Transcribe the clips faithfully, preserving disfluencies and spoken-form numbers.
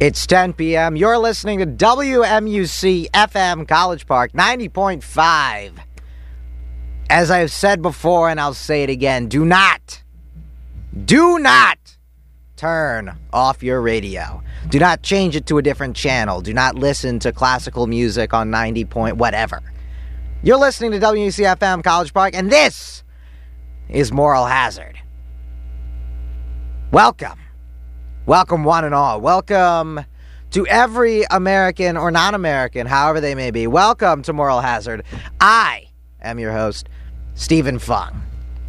It's ten p.m. You're listening to W M U C F M College Park ninety point five. As I've said before, and I'll say it again, do not, do not turn off your radio. Do not change it to a different channel. Do not listen to classical music on ninety point whatever. You're listening to W M U C F M College Park, and this is Moral Hazard. Welcome. Welcome, one and all. Welcome to every American or non-American, however they may be. Welcome to Moral Hazard. I am your host, Stephen Fung.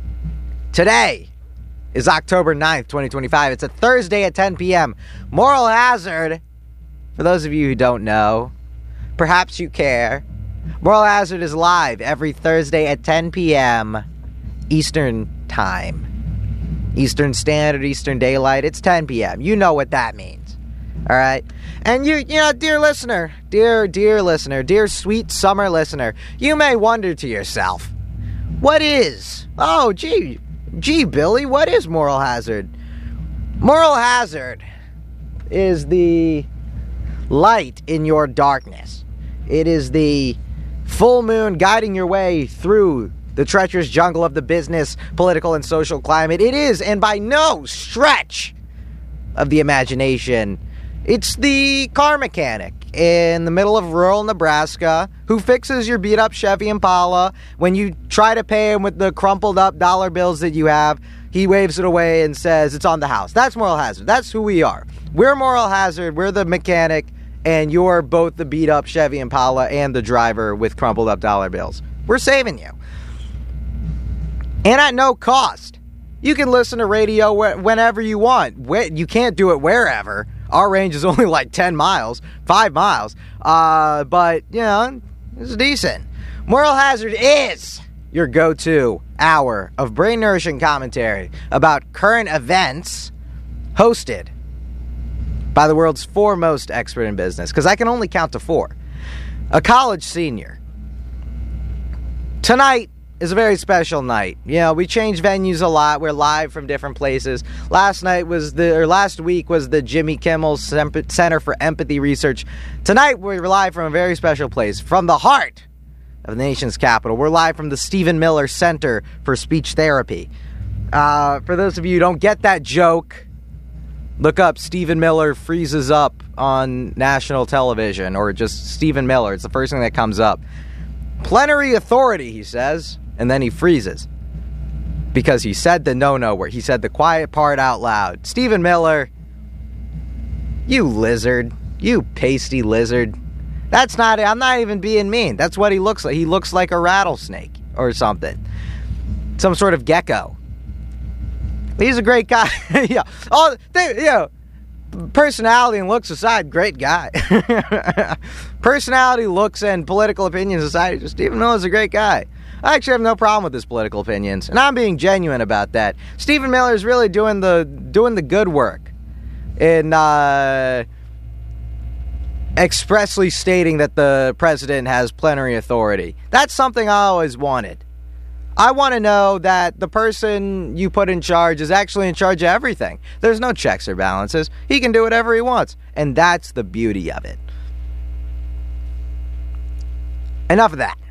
Today is October ninth, twenty twenty-five. It's a Thursday at ten p.m. Moral Hazard, for those of you who don't know, perhaps you care, Moral Hazard is live every Thursday at ten p.m. Eastern Time. Eastern Standard, Eastern Daylight. It's ten p.m. You know what that means. All right? And you, you know, dear listener, dear, dear listener, dear sweet summer listener, you may wonder to yourself, what is, oh, gee, gee, Billy, what is Moral Hazard? Moral Hazard is the light in your darkness. It is the full moon guiding your way through the treacherous jungle of the business, political, and social climate. It is, and by no stretch of the imagination, it's the car mechanic in the middle of rural Nebraska who fixes your beat-up Chevy Impala. When you try to pay him with the crumpled-up dollar bills that you have, he waves it away and says, it's on the house. That's Moral Hazard. That's who we are. We're Moral Hazard. We're the mechanic, and you're both the beat-up Chevy Impala and the driver with crumpled-up dollar bills. We're saving you. And at no cost. You can listen to radio wh- whenever you want. Wh- you can't do it wherever. Our range is only like ten miles, five miles. Uh, but, you know, it's decent. Moral Hazard is your go-to hour of brain-nourishing commentary about current events, hosted by the world's foremost expert in business, because I can only count to four. A college senior. Tonight is a very special night. You know, we change venues a lot. We're live from different places. Last night was the, or last week was the Jimmy Kimmel Center for Empathy Research. Tonight we're live from a very special place, from the heart of the nation's capital. We're live from the Stephen Miller Center for Speech Therapy. Uh, for those of you who don't get that joke, look up Stephen Miller freezes up on national television, or just Stephen Miller. It's the first thing that comes up. Plenary authority, he says. And then he freezes because he said the no-no word. He said the quiet part out loud. Stephen Miller, you lizard, you pasty lizard. That's not, I'm not even being mean. That's what he looks like. He looks like a rattlesnake or something. Some sort of gecko. He's a great guy. yeah. Oh, they, you know, personality and looks aside, great guy. Personality, looks, and political opinions aside, Stephen Miller's a great guy. I actually have no problem with his political opinions, and I'm being genuine about that. Stephen Miller is really doing the doing the good work in uh, expressly stating that the president has plenary authority. That's something I always wanted. I want to know that the person you put in charge is actually in charge of everything. There's no checks or balances. He can do whatever he wants, and that's the beauty of it. Enough of that.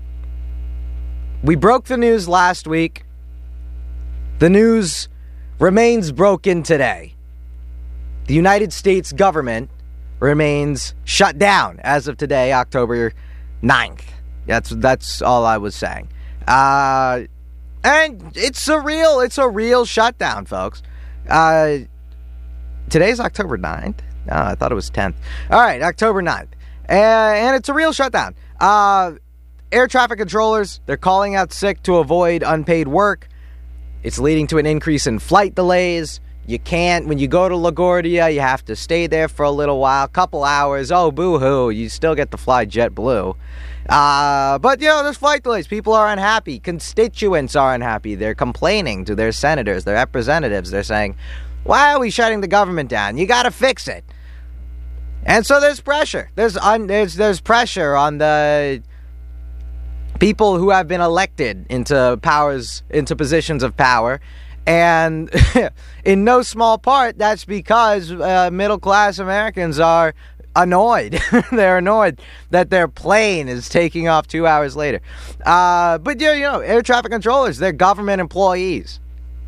We broke the news last week. The news remains broken today. The United States government remains shut down as of today, October ninth. That's that's all I was saying. Uh, and it's a real, it's a real shutdown, folks. Uh, today's October ninth. Oh, I thought it was tenth. All right, October ninth. Uh, and it's a real shutdown. Uh... Air traffic controllers, they're calling out sick to avoid unpaid work. It's leading to an increase in flight delays. You can't, when you go to LaGuardia, you have to stay there for a little while, couple hours. Oh, boo-hoo, you still get to fly JetBlue. Uh, but, you know, there's flight delays. People are unhappy. Constituents are unhappy. They're complaining to their senators, their representatives. They're saying, why are we shutting the government down? You got to fix it. And so there's pressure. There's un, there's there's pressure on the people who have been elected into powers, into positions of power, And in no small part, that's because uh, middle-class Americans are annoyed. They're annoyed that their plane is taking off two hours later. Uh, but, yeah, you know, air traffic controllers, they're government employees.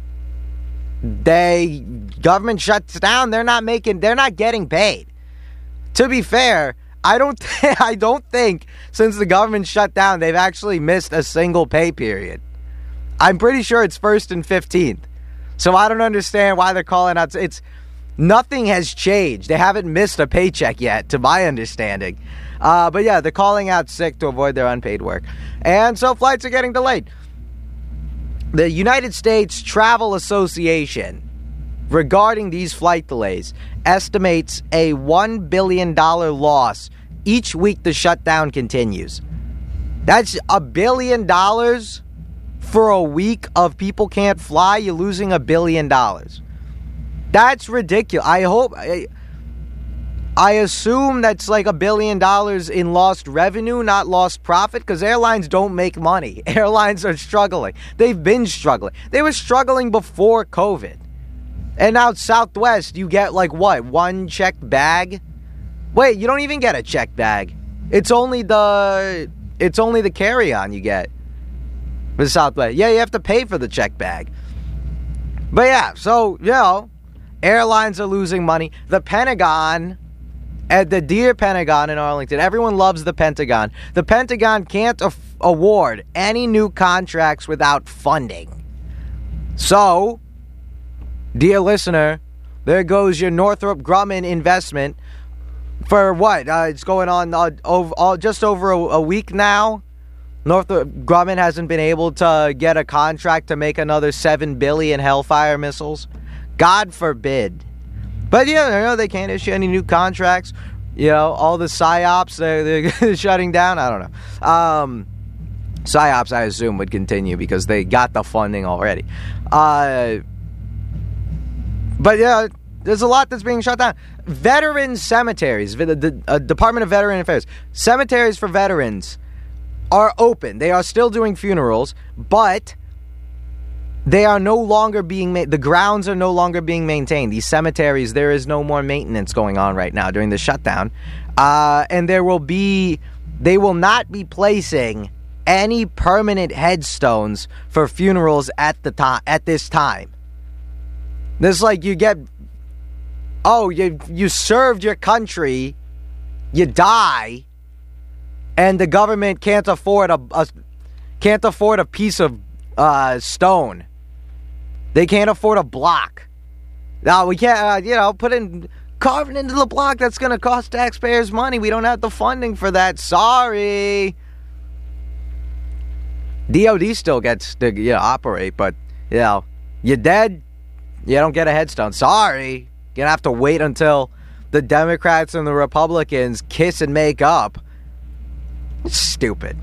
They, government shuts down, they're not making, they're not getting paid. To be fair, I don't, th- I don't think since the government shut down, they've actually missed a single pay period. I'm pretty sure it's first and fifteenth. So I don't understand why they're calling out. It's nothing has changed. They haven't missed a paycheck yet, to my understanding. Uh, but yeah, they're calling out sick to avoid their unpaid work. And so flights are getting delayed. The United States Travel Association, regarding these flight delays, estimates a one billion dollars loss each week the shutdown continues. That's a billion dollars for a week of people can't fly. You're losing a billion dollars. That's ridiculous. I hope, I, I assume that's like a billion dollars in lost revenue, not lost profit, because airlines don't make money. Airlines are struggling. They've been struggling. They were struggling before COVID. And now Southwest, you get like what? One checked bag? Wait, you don't even get a checked bag. It's only the, it's only the carry-on you get. For Southwest. Yeah, you have to pay for the check bag. But yeah, so, you know, airlines are losing money. The Pentagon, at the dear Pentagon in Arlington, everyone loves the Pentagon. The Pentagon can't af- award any new contracts without funding. So, dear listener, there goes your Northrop Grumman investment for what? Uh, it's going on uh, over, uh, just over a, a week now. Northrop Grumman hasn't been able to get a contract to make another seven billion Hellfire missiles. God forbid. But yeah, you know, they can't issue any new contracts. You know, all the PSYOPs, they're, they're shutting down. I don't know. Um, PSYOPs, I assume, would continue because they got the funding already. Uh, but yeah, there's a lot that's being shut down. Veteran cemeteries, the, the uh, Department of Veteran Affairs, cemeteries for veterans are open. They are still doing funerals, but they are no longer being made. The grounds are no longer being maintained. These cemeteries, there is no more maintenance going on right now during the shutdown. Uh, and there will be, they will not be placing any permanent headstones for funerals at the time, at this time. This is like you get, oh, you, you served your country, you die, and the government can't afford a, a can't afford a piece of uh, stone. They can't afford a block. Now we can't, uh, you know, put in carving into the block. That's going to cost taxpayers money. We don't have the funding for that. Sorry. D O D still gets to, you know, operate, but you know, you're dead. You don't get a headstone. Sorry, you're gonna have to wait until the Democrats and the Republicans kiss and make up. It's stupid.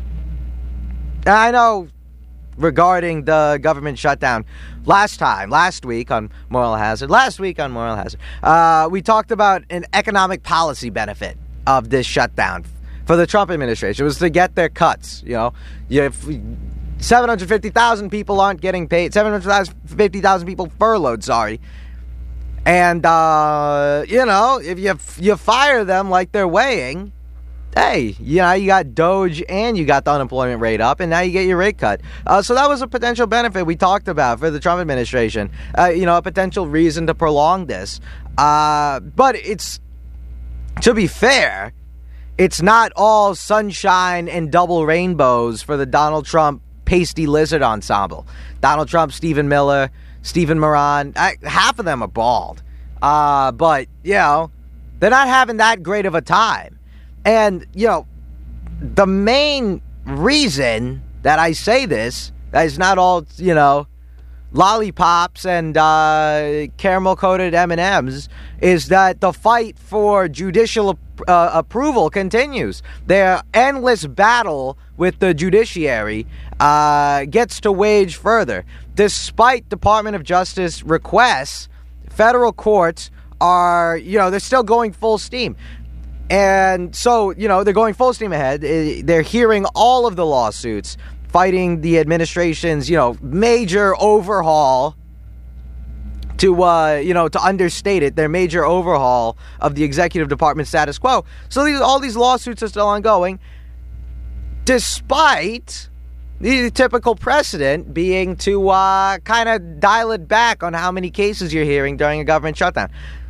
I know regarding the government shutdown, last time, last week on Moral Hazard, last week on Moral Hazard, uh, we talked about an economic policy benefit of this shutdown for the Trump administration. It was to get their cuts. You know, if seven hundred fifty thousand people aren't getting paid, seven hundred fifty thousand people furloughed, sorry. And, uh, you know, if you you fire them like they're weighing, hey, you know, you got Doge and you got the unemployment rate up, and now you get your rate cut. Uh, so that was a potential benefit we talked about for the Trump administration. Uh, you know, a potential reason to prolong this. Uh, but it's, to be fair, it's not all sunshine and double rainbows for the Donald Trump pasty lizard ensemble. Donald Trump, Stephen Miller, Stephen Moran, I, half of them are bald. Uh, but, you know, they're not having that great of a time. And, you know, the main reason that I say this, that it's not all, you know, lollipops and uh, caramel-coated M and M's, is that the fight for judicial uh, approval continues. Their endless battle with the judiciary uh, gets to wage further. Despite Department of Justice requests, federal courts are, you know, they're still going full steam. And so, you know, they're going full steam ahead. They're hearing all of the lawsuits fighting the administration's, you know, major overhaul to, uh, you know, to understate it, their major overhaul of the executive department status quo. So these, all these lawsuits are still ongoing, despite the typical precedent being to uh, kind of dial it back on how many cases you're hearing during a government shutdown.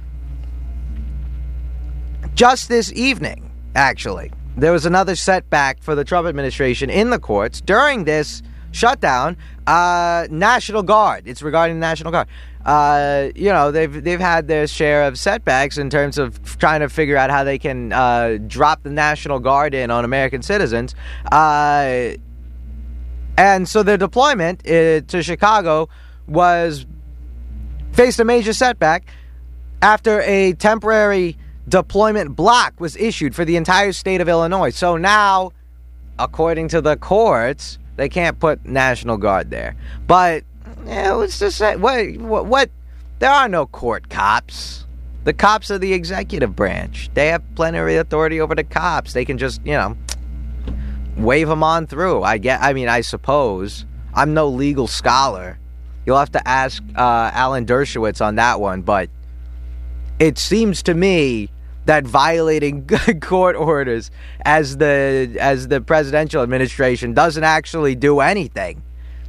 Just this evening, actually, there was another setback for the Trump administration in the courts during this shutdown. Uh, National Guard. It's regarding the National Guard. Uh, you know, they've they've had their share of setbacks in terms of trying to figure out how they can uh, drop the National Guard in on American citizens. Uh, and so their deployment uh, to Chicago was faced a major setback after a temporary deployment block was issued for the entire state of Illinois. So now, according to the courts, they can't put National Guard there. But yeah, let's just say, what, what, what? There are no court cops. The cops are the executive branch. They have plenary authority over the cops. They can just, you know, wave them on through. I get. I mean, I suppose. I'm no legal scholar. You'll have to ask uh, Alan Dershowitz on that one. But it seems to me that violating court orders as the as the presidential administration doesn't actually do anything.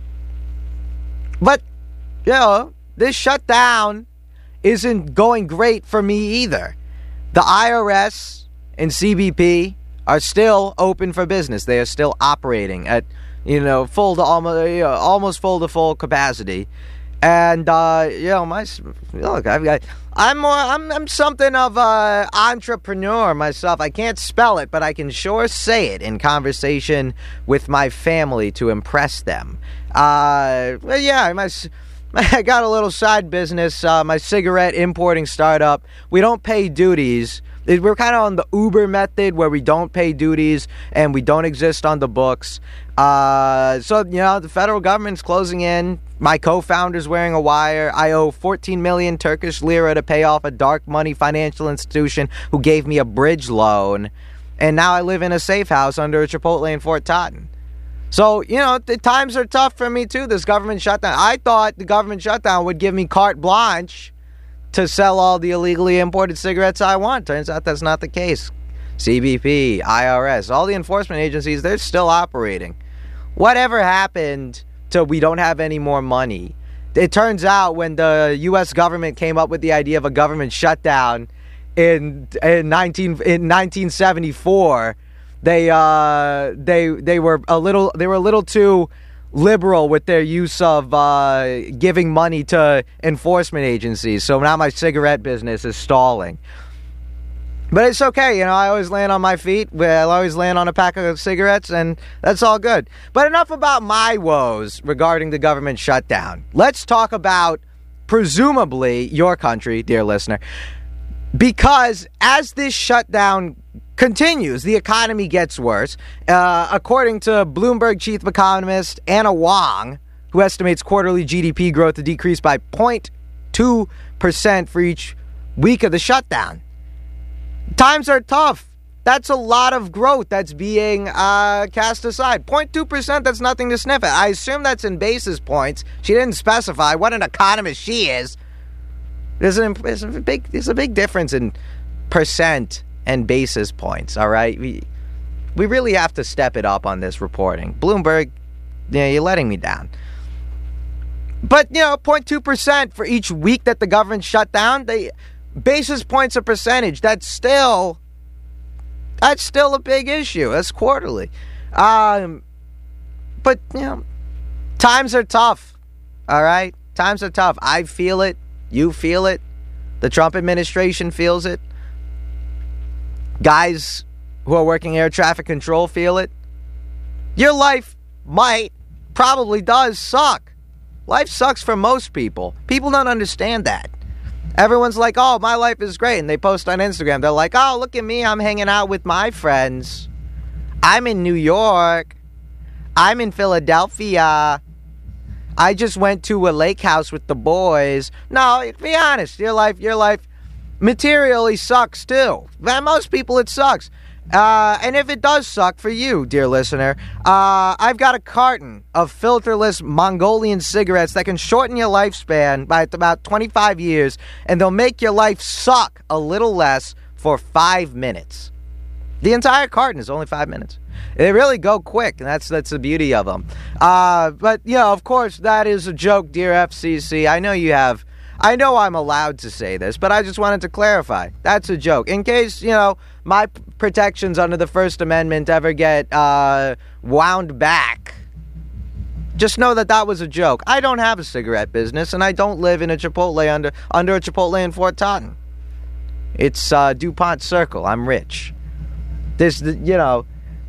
But, you know, this shutdown isn't going great for me either. The I R S and C B P are still open for business. They are still operating at, you know, full to almost, you know, almost full to full capacity. And, uh, you know, my, look, I've got, I'm more, I'm, I'm something of a entrepreneur myself. I can't spell it, but I can sure say it in conversation with my family to impress them. Uh, well, yeah, my, I got a little side business, uh, my cigarette importing startup. We don't pay duties. We're kind of on the Uber method where we don't pay duties and we don't exist on the books. Uh, so, you know, the federal government's closing in. My co-founder's wearing a wire. I owe fourteen million Turkish lira to pay off a dark money financial institution who gave me a bridge loan. And now I live in a safe house under a Chipotle in Fort Totten. So, you know, the times are tough for me, too, this government shutdown. I thought the government shutdown would give me carte blanche to sell all the illegally imported cigarettes I want. Turns out that's not the case. C B P, I R S, all the enforcement agencies, they're still operating. Whatever happened to we don't have any more money? It turns out when the U S government came up with the idea of a government shutdown in in nineteen in nineteen seventy-four, they uh they they were a little they were a little too liberal with their use of uh, giving money to enforcement agencies. So now my cigarette business is stalling. But it's okay, you know, I always land on my feet. I'll always land on a pack of cigarettes, and that's all good. But enough about my woes regarding the government shutdown. Let's talk about, presumably, your country, dear listener. Because as this shutdown continues, the economy gets worse. Uh, according to Bloomberg chief economist Anna Wong, who estimates quarterly G D P growth to decrease by zero point two percent for each week of the shutdown. Times are tough. That's a lot of growth that's being uh, cast aside. zero point two percent, that's nothing to sniff at. I assume that's in basis points. She didn't specify what an economist she is. There's, an, there's, a, big, there's a big difference in percent and basis points, all right? We, we really have to step it up on this reporting. Bloomberg, you know, you're letting me down. But, you know, zero point two percent for each week that the government shut down, they... basis points a percentage, that's still that's still a big issue. That's quarterly. Um, but, you know, times are tough. All right? Times are tough. I feel it. You feel it. The Trump administration feels it. Guys who are working air traffic control feel it. Your life might, probably does suck. Life sucks for most people. People don't understand that. Everyone's like, oh, my life is great. And they post on Instagram. They're like, oh, look at me. I'm hanging out with my friends. I'm in New York. I'm in Philadelphia. I just went to a lake house with the boys. No, be honest. Your life, your life materially sucks too. For most people, it sucks. Uh, and if it does suck for you, dear listener, uh, I've got a carton of filterless Mongolian cigarettes that can shorten your lifespan by about twenty-five years, and they'll make your life suck a little less for five minutes. The entire carton is only five minutes. They really go quick, and that's that's the beauty of them. Uh, but, you know, of course, that is a joke, dear F C C. I know you have... I know I'm allowed to say this, but I just wanted to clarify. That's a joke. In case, you know, my p- protections under the First Amendment ever get uh, wound back, just know that that was a joke. I don't have a cigarette business, and I don't live in a Chipotle under under a Chipotle in Fort Totten. It's uh, DuPont Circle. I'm rich. This, you know,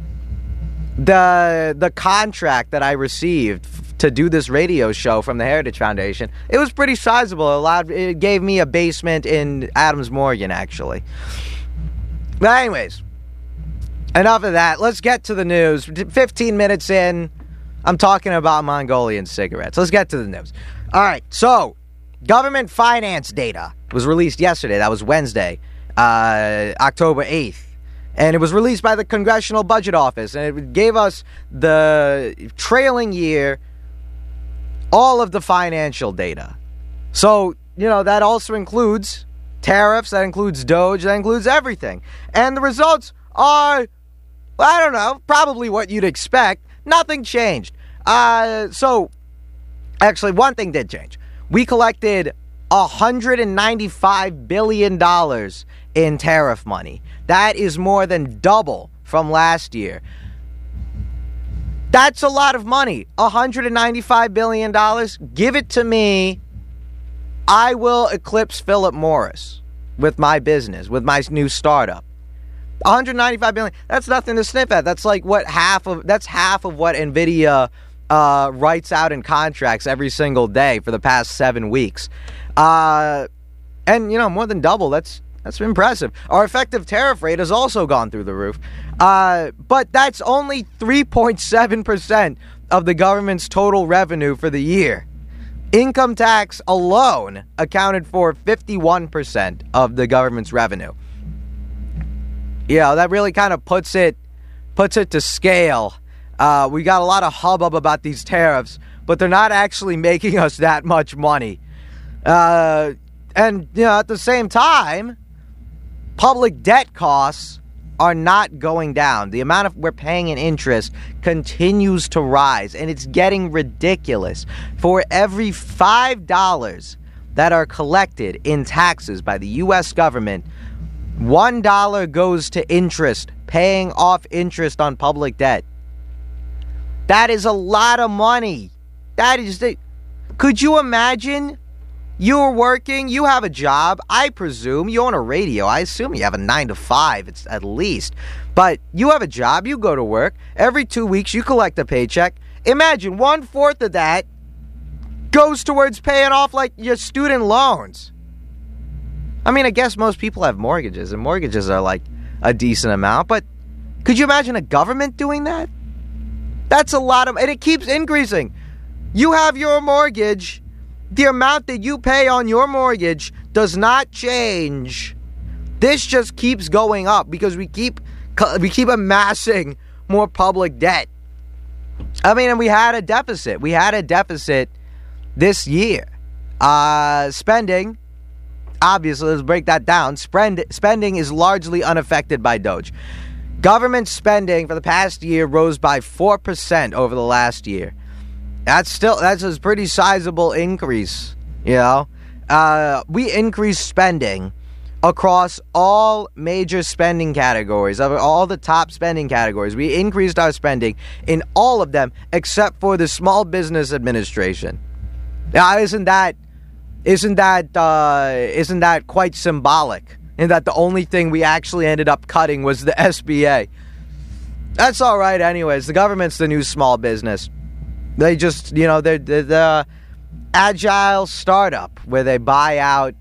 the the contract that I received to do this radio show from the Heritage Foundation, it was pretty sizable. It allowed, it gave me a basement in Adams Morgan, actually. But anyways, enough of that. Let's get to the news. fifteen minutes in, I'm talking about Mongolian cigarettes. Let's get to the news. All right, so government finance data was released yesterday. That was Wednesday, uh, October eighth. And it was released by the Congressional Budget Office. And it gave us the trailing year, all of the financial data. So, you know, that also includes tariffs, that includes Doge, that includes everything. And the results are, I don't know, probably what you'd expect. Nothing changed. Uh, so, actually, one thing did change. We collected one hundred ninety-five billion dollars in tariff money. That is more than double from last year. That's a lot of money. one hundred ninety-five billion dollars. Give it to me. I will eclipse Philip Morris with my business, with my new startup. one hundred ninety-five billion dollars. That's nothing to sniff at. That's like what half of, that's half of what NVIDIA uh, writes out in contracts every single day for the past seven weeks. Uh, and, you know, more than double. That's That's impressive. Our effective tariff rate has also gone through the roof. Uh, but that's only three point seven percent of the government's total revenue for the year. Income tax alone accounted for fifty-one percent of the government's revenue. Yeah, that really kind of puts it puts it to scale. Uh, we got a lot of hubbub about these tariffs, but they're not actually making us that much money. Uh, and, you know, at the same time, public debt costs are not going down. The amount of we're paying in interest continues to rise, and it's getting ridiculous. For every five dollars that are collected in taxes by the U S government, one dollar goes to interest, paying off interest on public debt. That is a lot of money. That is the... Could you imagine? You're working, you have a job, I presume, you own a radio, I assume you have a nine to five, it's at least, but you have a job, you go to work, every two weeks you collect a paycheck. Imagine one-fourth of that goes towards paying off, like, your student loans. I mean, I guess most people have mortgages, and mortgages are, like, a decent amount, but could you imagine a government doing that? That's a lot of, and it keeps increasing. You have your mortgage. The amount that you pay on your mortgage does not change. This just keeps going up because we keep we keep amassing more public debt. I mean, and we had a deficit. We had a deficit this year. Uh, spending, obviously, let's break that down. Spend, spending is largely unaffected by Doge. Government spending for the past year rose by four percent over the last year. That's still, that's a pretty sizable increase, you know. Uh, we increased spending across all major spending categories, of all the top spending categories. We increased our spending in all of them except for the Small Business Administration. Now, isn't that, isn't that, uh, isn't that quite symbolic? In that the only thing we actually ended up cutting was the S B A. That's all right anyways. The government's the new small business. They just, you know, they're, they're the agile startup where they buy out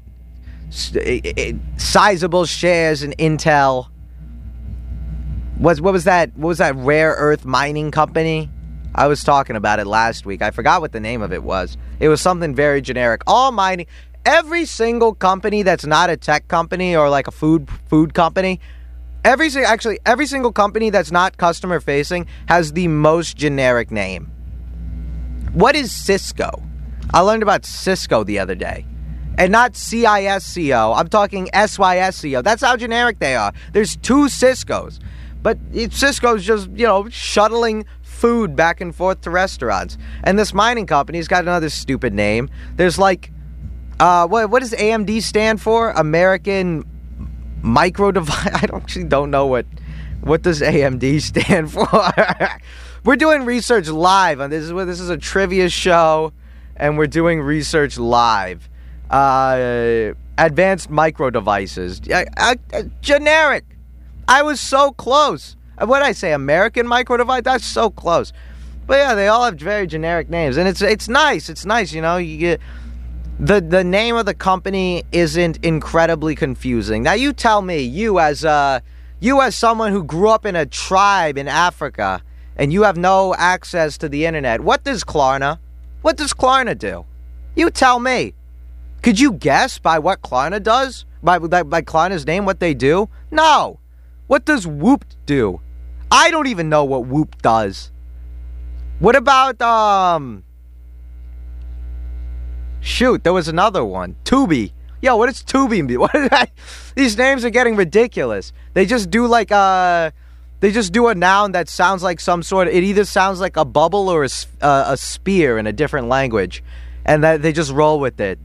sizable shares in Intel. What, what was that? What was that rare earth mining company? I was talking about it last week. I forgot what the name of it was. It was something very generic. All mining, every single company that's not a tech company or like a food food company, Every actually every single company that's not customer facing has the most generic name. What is Cisco? I learned about Cisco the other day. And not C I S C O. I'm talking S Y S C O. That's how generic they are. There's two Ciscos. But it, Cisco's just, you know, shuttling food back and forth to restaurants. And this mining company's got another stupid name. There's like, uh, what what does A M D stand for? American Micro Device. I don't, actually don't know what what does A M D stand for. We're doing research live on this. Is this is a trivia show, and we're doing research live. Uh, advanced micro devices. I, I, I, generic. I was so close. What did I say? American micro device. That's so close. But yeah, they all have very generic names, and it's it's nice. It's nice, you know. You get. The the name of the company isn't incredibly confusing. Now you tell me, you as uh you as someone who grew up in a tribe in Africa and you have no access to the internet, what does Klarna? What does Klarna do? You tell me. Could you guess by what Klarna does? By by, by Klarna's name what they do? No. What does Whoop do? I don't even know what Whoop does. What about um Shoot, there was another one. Tubi. Yo, what does Tubi mean? What is that? These names are getting ridiculous. They just do like a, they just do a noun that sounds like some sort of, it either sounds like a bubble or a, uh, a spear in a different language. And that they just roll with it.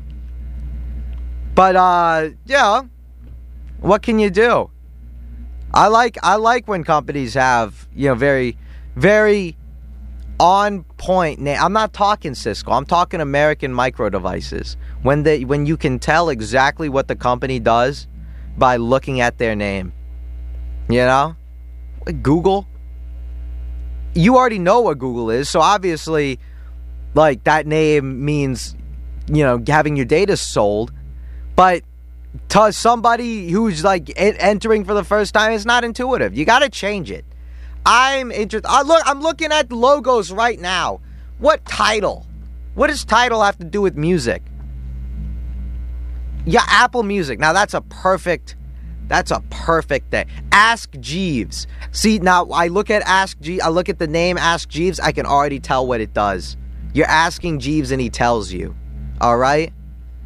But, uh, yeah, what can you do? I like, I like when companies have, you know, very, very on point name. I'm not talking Cisco. I'm talking American Micro Devices. When they when you can tell exactly what the company does by looking at their name. You know? Google. You already know what Google is, so obviously like that name means, you know, having your data sold. But to somebody who's like entering for the first time, it's not intuitive. You got to change it. I'm interested. I look, I'm looking at logos right now. What title? What does title have to do with music? Yeah, Apple Music. Now that's a perfect. That's a perfect thing. Ask Jeeves. See, now I look at Ask Jeeves. I look at the name Ask Jeeves. I can already tell what it does. You're asking Jeeves, and he tells you. All right.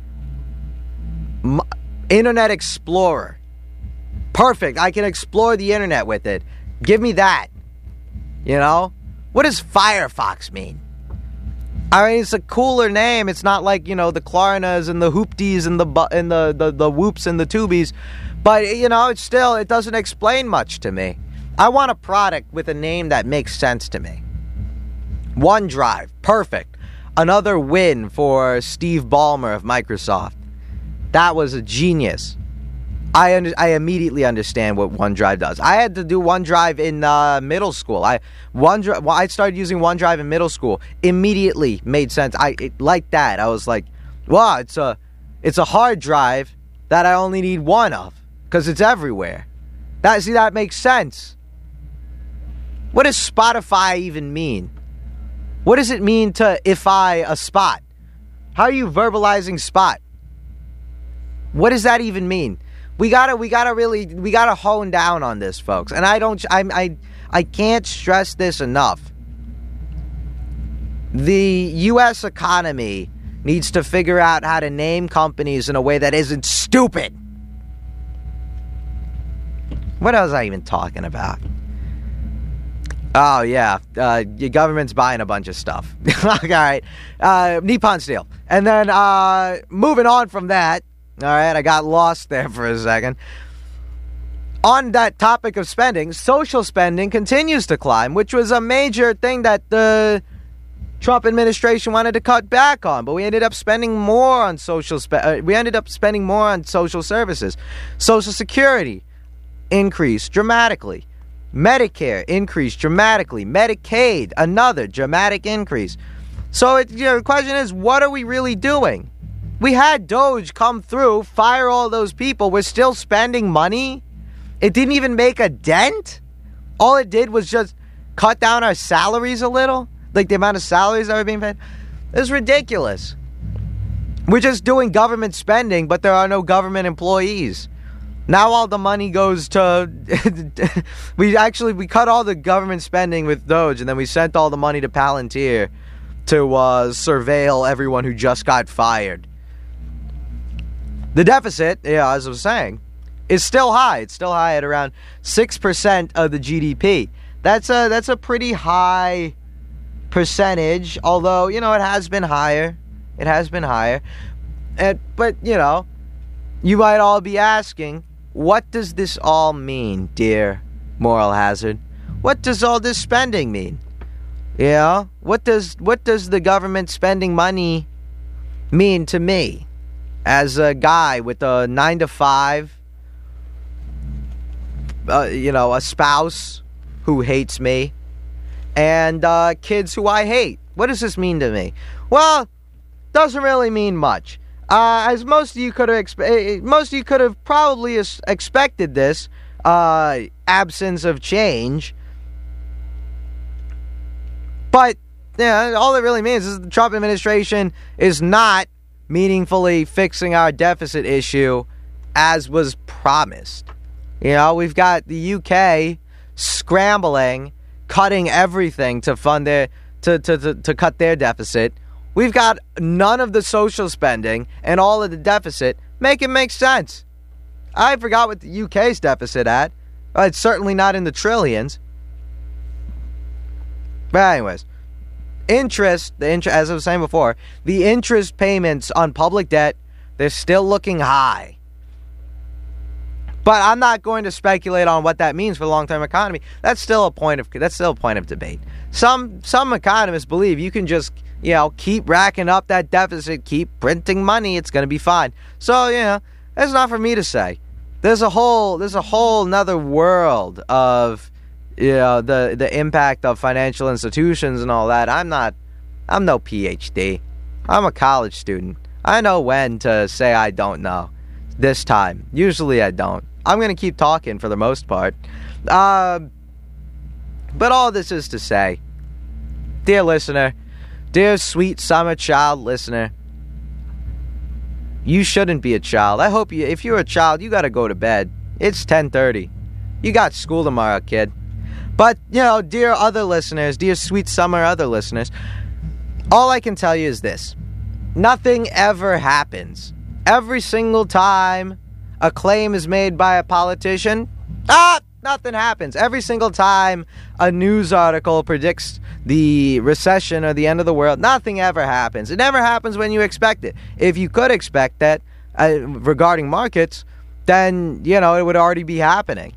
M- Internet Explorer. Perfect. I can explore the internet with it. Give me that. You know? What does Firefox mean? I mean, it's a cooler name. It's not like, you know, the Klarnas and the Hoopties and the bu- and the, the, the Whoops and the Tubies. But, you know, it's still, it doesn't explain much to me. I want a product with a name that makes sense to me. OneDrive. Perfect. Another win for Steve Ballmer of Microsoft. That was a genius. I under, I immediately understand what OneDrive does. I had to do OneDrive in uh, middle school. I OneDrive. Well, I started using OneDrive in middle school. Immediately made sense. I it, like that. I was like, wow, it's a it's a hard drive that I only need one of because it's everywhere. That see that makes sense. What does Spotify even mean? What does it mean to ify a spot? How are you verbalizing spot? What does that even mean? We gotta, we gotta really, we gotta hone down on this, folks. And I don't, I, I, I can't stress this enough. The U S economy needs to figure out how to name companies in a way that isn't stupid. What else was I even talking about? Oh, yeah. Uh, your government's buying a bunch of stuff. All right. Uh, Nippon Steel. And then uh, moving on from that. All right, I got lost there for a second. On that topic of spending, social spending continues to climb, which was a major thing that the Trump administration wanted to cut back on. But we ended up spending more on social. Spe- uh, we ended up spending more on social services. Social Security increased dramatically. Medicare increased dramatically. Medicaid, another dramatic increase. So it, you know, the question is, what are we really doing? We had Doge come through, fire all those people. We're still spending money. It didn't even make a dent. All it did was just cut down our salaries a little. Like the amount of salaries that were being paid. It's ridiculous. We're just doing government spending, but there are no government employees. Now all the money goes to, we actually, we cut all the government spending with Doge, and then we sent all the money to Palantir to uh, surveil everyone who just got fired. The deficit, yeah, as I was saying, is still high. It's still high at around six percent of the G D P. That's a, that's a pretty high percentage, although, you know, it has been higher. It has been higher. And, but, you know, you might all be asking, what does this all mean, dear Moral Hazard? What does all this spending mean? You know, what does what does the government spending money mean to me as a guy with a nine to five, uh, you know, a spouse who hates me, and uh, kids who I hate? What does this mean to me? Well, doesn't really mean much. Uh, as most of you could have, expe- most of you could have probably as- expected this uh, absence of change. But yeah, all it really means is the Trump administration is not meaningfully fixing our deficit issue as was promised. You know, we've got the U K scrambling, cutting everything to fund their to to to, to cut their deficit. We've got none of the social spending and all of the deficit. Make it make sense. I forgot what the U K's deficit at. It's certainly not in the trillions. But anyways, interest, the interest, as I was saying before, the interest payments on public debt, they're still looking high. But I'm not going to speculate on what that means for the long-term economy. That's still a point of that's still a point of debate. Some some economists believe you can just, you know, keep racking up that deficit, keep printing money, it's going to be fine. So, you know, that's not for me to say. There's a whole, there's a whole nother world of, you know, the, the impact of financial institutions and all that. I'm not, I'm no P H D. I'm a college student. I know when to say I don't know. This time. Usually I don't. I'm going to keep talking for the most part. Uh, but all this is to say, dear listener, dear sweet summer child listener, you shouldn't be a child. I hope you, if you're a child, you got to go to bed. It's ten thirty. You got school tomorrow, kid. But, you know, dear other listeners, dear sweet summer other listeners, all I can tell you is this. Nothing ever happens. Every single time a claim is made by a politician, ah, nothing happens. Every single time a news article predicts the recession or the end of the world, nothing ever happens. It never happens when you expect it. If you could expect that uh, regarding markets, then, you know, it would already be happening.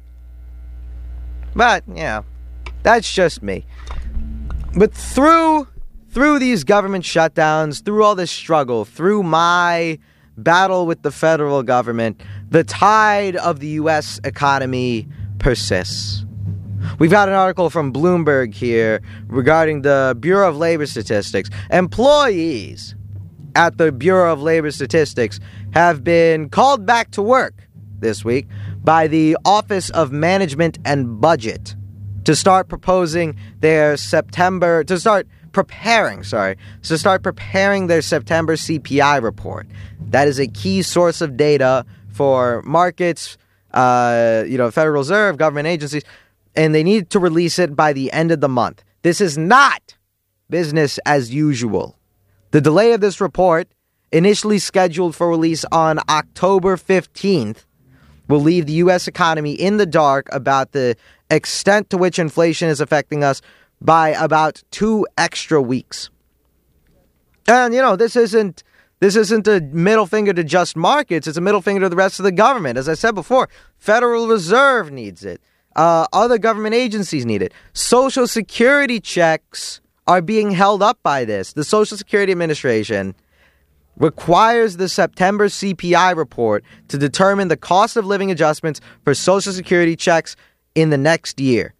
But, you know, that's just me. But through through these government shutdowns, through all this struggle, through my battle with the federal government, the tide of the U S economy persists. We've got an article from Bloomberg here regarding the Bureau of Labor Statistics. Employees at the Bureau of Labor Statistics have been called back to work this week by the Office of Management and Budget to start proposing their September, to start preparing, sorry, to start preparing their September C P I report. That is a key source of data for markets, uh, you know, Federal Reserve, government agencies, and they need to release it by the end of the month. This is not business as usual. The delay of this report, initially scheduled for release on October fifteenth, will leave the U S economy in the dark about the extent to which inflation is affecting us by about two extra weeks. And, you know, this isn't this isn't a middle finger to just markets. It's a middle finger to the rest of the government. As I said before, Federal Reserve needs it. Uh, other government agencies need it. Social Security checks are being held up by this. The Social Security Administration requires the September C P I report to determine the cost of living adjustments for Social Security checks in the next year.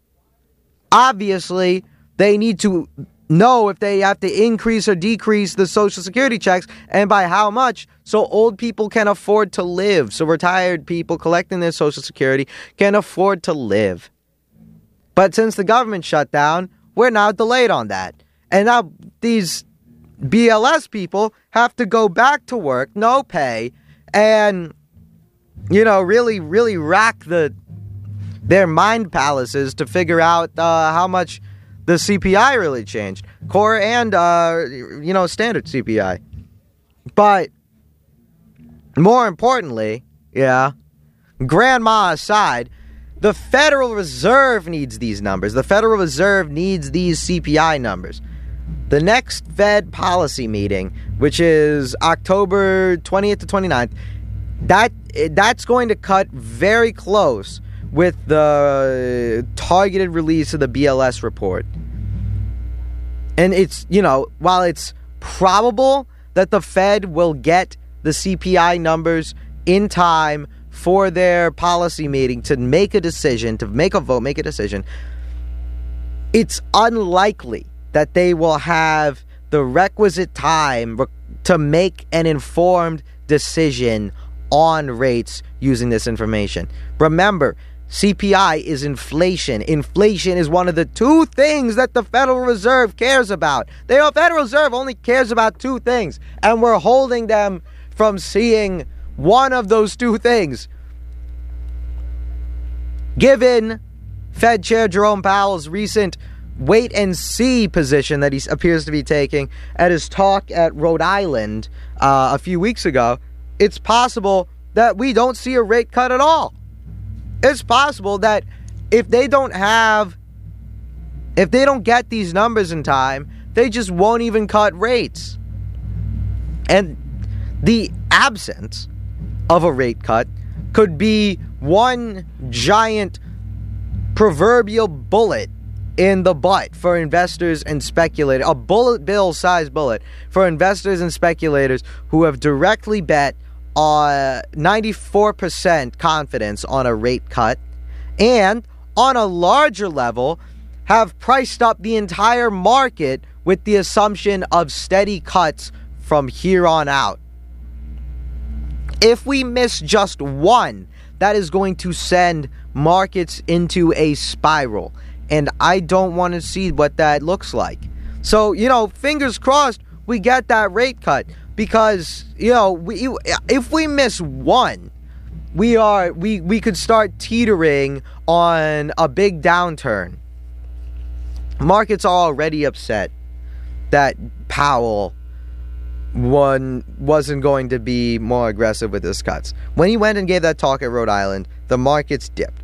Obviously, they need to know if they have to increase or decrease the Social Security checks and by how much, so old people can afford to live, so retired people collecting their Social Security can afford to live. But since the government shut down, we're now delayed on that. And now these B L S people have to go back to work, no pay, and you know, really, really rack the their mind palaces to figure out uh, how much the C P I really changed. Core and, uh, you know, standard C P I. But more importantly, yeah, grandma aside, the Federal Reserve needs these numbers. The Federal Reserve needs these C P I numbers. The next Fed policy meeting, which is October twentieth to twenty-ninth, that that's going to cut very close with the targeted release of the B L S report. And it's, you know, while it's probable that the Fed will get the C P I numbers in time for their policy meeting to make a decision, to make a vote, make a decision, it's unlikely that they will have the requisite time to make an informed decision on rates using this information. Remember, C P I is inflation. Inflation is one of the two things that the Federal Reserve cares about. The Federal Reserve only cares about two things, and we're holding them from seeing one of those two things. Given Fed Chair Jerome Powell's recent wait-and-see position that he appears to be taking at his talk at Rhode Island uh, a few weeks ago, it's possible that we don't see a rate cut at all. It's possible that if they don't have, if they don't get these numbers in time, they just won't even cut rates. And the absence of a rate cut could be one giant proverbial bullet in the butt for investors and speculators, a bullet bill sized bullet for investors and speculators who have directly bet on ninety-four percent confidence on a rate cut, and on a larger level have priced up the entire market with the assumption of steady cuts from here on out. If we miss just one, that is going to send markets into a spiral. And I don't want to see what that looks like. So, you know, fingers crossed we get that rate cut. Because, you know, we, if we miss one, we are we, we could start teetering on a big downturn. Markets are already upset that Powell one wasn't going to be more aggressive with his cuts. When he went and gave that talk at Rhode Island, the markets dipped.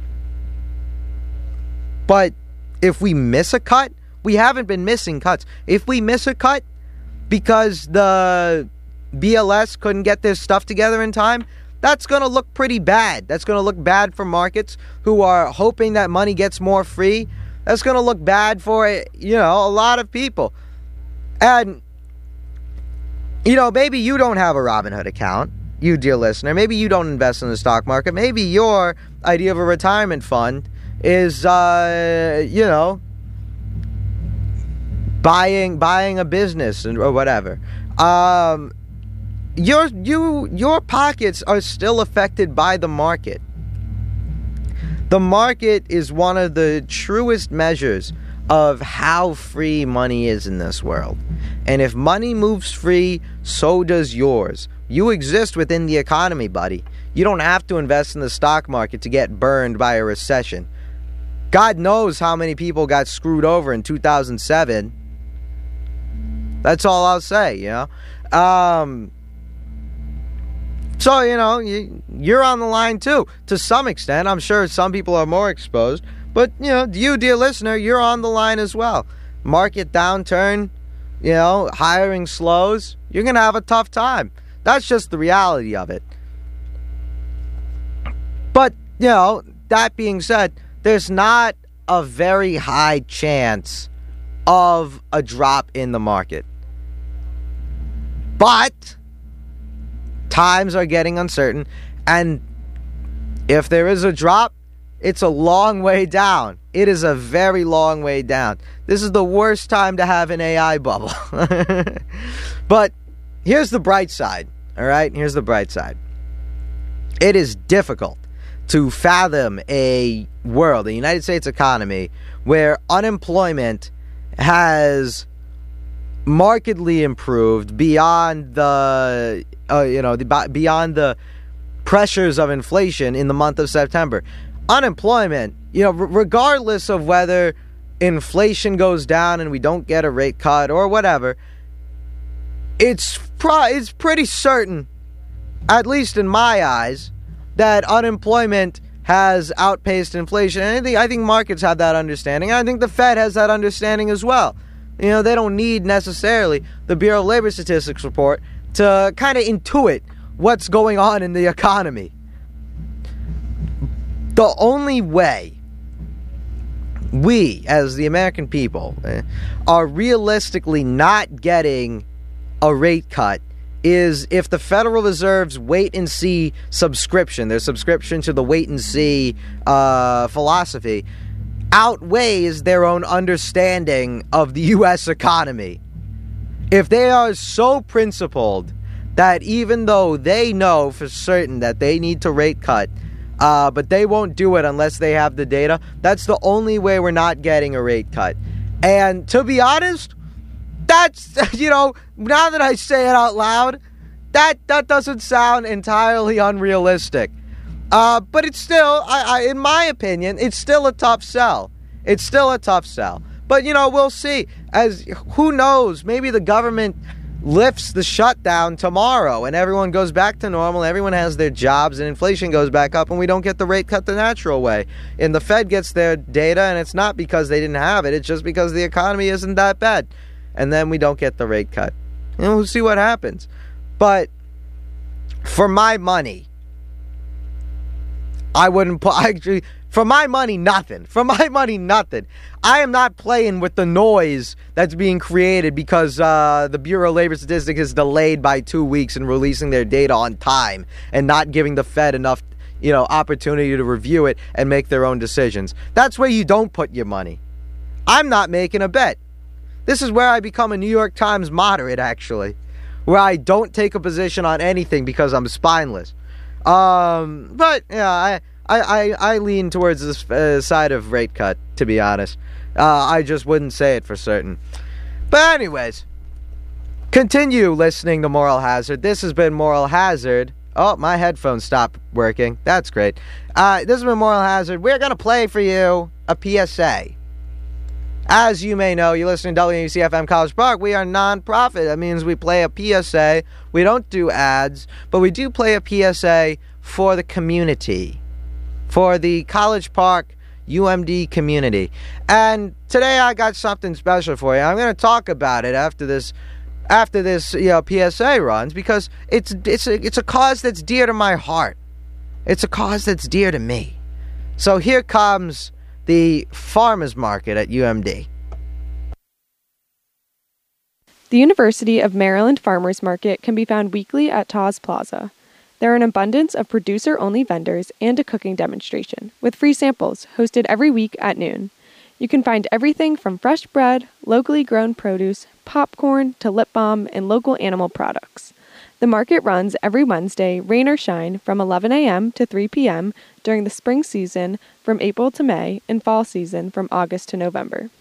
But if we miss a cut, we haven't been missing cuts. If we miss a cut because the B L S couldn't get their stuff together in time, that's going to look pretty bad. That's going to look bad for markets who are hoping that money gets more free. That's going to look bad for, you know, a lot of people. And, you know, maybe you don't have a Robinhood account, you dear listener. Maybe you don't invest in the stock market. Maybe your idea of a retirement fund is, uh, you know, buying buying a business or whatever. Um, your you your pockets are still affected by the market. The market is one of the truest measures of how free money is in this world. And if money moves free, so does yours. You exist within the economy, buddy. You don't have to invest in the stock market to get burned by a recession. God knows how many people got screwed over in two thousand seven. That's all I'll say, you know. Um, so, you know, you, you're on the line too, to some extent. I'm sure some people are more exposed. But, you know, you, dear listener, you're on the line as well. Market downturn, you know, hiring slows. You're going to have a tough time. That's just the reality of it. But, you know, that being said, there's not a very high chance of a drop in the market. But times are getting uncertain, and if there is a drop, it's a long way down. It is a very long way down. This is the worst time to have an A I bubble. But here's the bright side, all right? Here's the bright side. It is difficult to fathom a world, a United States economy, where unemployment has markedly improved beyond the, uh, you know, the, beyond the pressures of inflation in the month of September. Unemployment, you know, r- regardless of whether inflation goes down and we don't get a rate cut or whatever, it's pro- it's pretty certain, at least in my eyes, that unemployment has outpaced inflation. And I think, I think markets have that understanding. I think the Fed has that understanding as well. You know, they don't need necessarily the Bureau of Labor Statistics report to kind of intuit what's going on in the economy. The only way we, as the American people, are realistically not getting a rate cut is if the Federal Reserve's wait-and-see subscription, their subscription to the wait-and-see uh, philosophy, outweighs their own understanding of the U S economy. If they are so principled that even though they know for certain that they need to rate cut, uh, but they won't do it unless they have the data, that's the only way we're not getting a rate cut. And to be honest, that's, you know, now that I say it out loud, that, that doesn't sound entirely unrealistic. Uh, but it's still, I, I, in my opinion, it's still a tough sell. It's still a tough sell. But, you know, we'll see. As who knows, maybe the government lifts the shutdown tomorrow and everyone goes back to normal, everyone has their jobs and inflation goes back up and we don't get the rate cut the natural way. And the Fed gets their data and it's not because they didn't have it, it's just because the economy isn't that bad. And then we don't get the rate cut. And we'll see what happens. But for my money, I wouldn't put, actually, for my money, nothing. For my money, nothing. I am not playing with the noise that's being created because uh, the Bureau of Labor Statistics is delayed by two weeks in releasing their data on time and not giving the Fed enough, you know, opportunity to review it and make their own decisions. That's where you don't put your money. I'm not making a bet. This is where I become a New York Times moderate, actually, where I don't take a position on anything because I'm spineless. Um, but yeah, I, I, I, I lean towards this uh, side of rate cut, to be honest. Uh, I just wouldn't say it for certain. But anyways, continue listening to Moral Hazard. This has been Moral Hazard. Oh, my headphones stopped working. That's great. Uh, this has been Moral Hazard. We're going to play for you a P S A. As you may know, you listen to W U C F M College Park. We are non-profit. That means we play a P S A. We don't do ads, but we do play a P S A for the community, for the College Park U M D community. And today I got something special for you. I'm going to talk about it after this, after this, you know, P S A runs because it's it's a it's a cause that's dear to my heart. It's a cause that's dear to me. So here comes the farmers market at U M D. The University of Maryland Farmers Market can be found weekly at Taws Plaza. There are an abundance of producer-only vendors and a cooking demonstration, with free samples hosted every week at noon. You can find everything from fresh bread, locally grown produce, popcorn, to lip balm, and local animal products. The market runs every Wednesday, rain or shine, from eleven a.m. to three p.m. during the spring season from April to May and fall season from August to November.